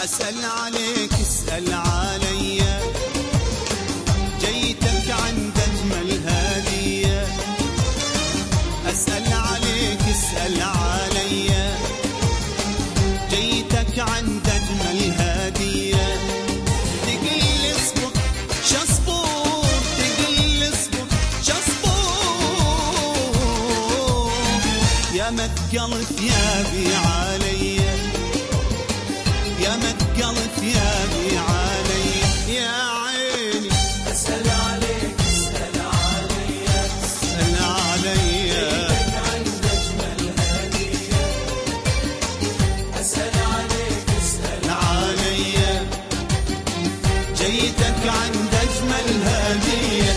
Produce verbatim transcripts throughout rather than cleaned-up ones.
أسأل عليك اسأل عليا، جيتك عند أجمل هدية. أسأل عليك اسأل عليا، جيتك عند أجمل هدية. تقل اصبر شصبور، تقل اصبر شصبور، يا متقل ثيابي عليا، يا متقل ثيابي عليا. يا عيني أسأل عليك اسأل عليا، اسأل عليا، جيتك عند أجمل هدية. أسأل عليك اسأل عليا، جيتك عند أجمل هدية.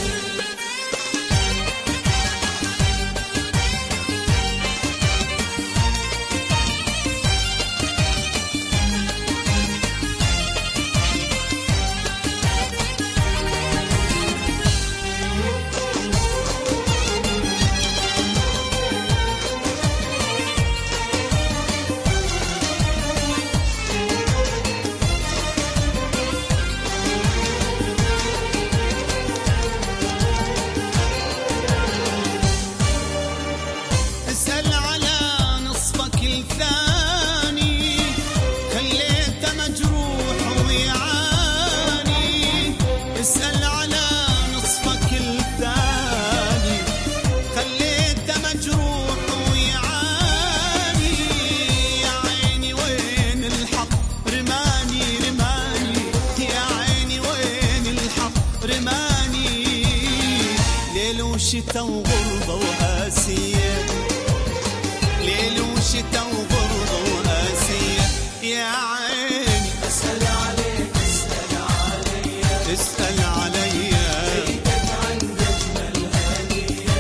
اسأل على نصفك الثاني، خليته مجروح ويعاني. اسأل على نصفك الثاني، خليته مجروح ويعاني. يا عيني وين الحق رماني رماني، يا عيني وين الحق رماني. ليل وشتا وغربة وقاسية، ليل وشتا وغربة وقاسية. يا عيني أسأل عليك اسأل عليا، اسأل عليا، جيتك عند أجمل هدية.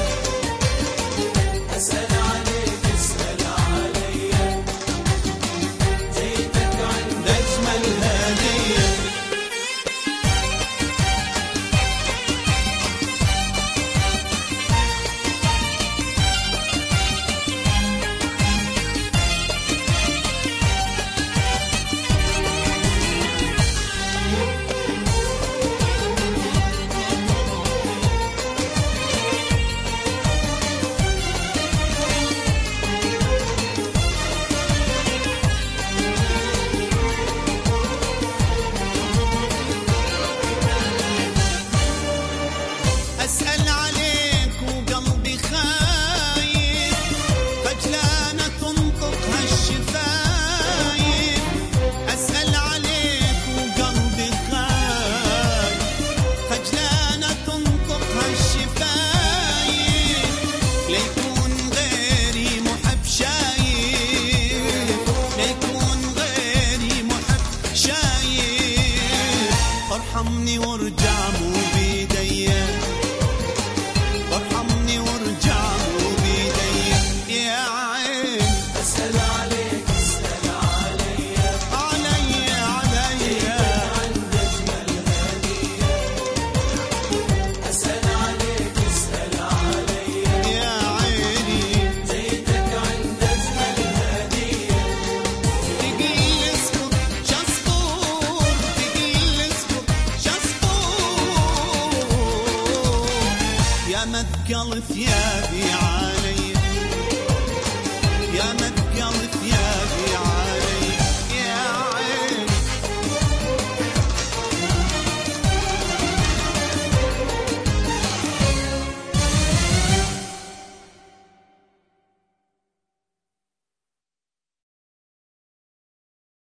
أسأل عليك اسأل عليا، جيتك عند أجمل هدية. أسأل عليك وقلبي خايف، خجلانة تنطق هالشفايف. أسأل عليك وقلبي خايف، خجلانة تنطق هالشفايف. ليكون غيري محب شايف، ليكون غيري محب شايف. ارحمني وارجع مو بيديا، ارحمني وارجع مو بيديا. يا عين أسأل عليك اسأل عليا، عليا عليا، عند أجمل هدية. أسأل عليك اسأل عليا، يا عيني جيتك عند أجمل هدية. تقيل اصبر شصبور، تقيل اصبر شصبور، يا متقل ثيابي عليا، يا متقل ثيابي عليا.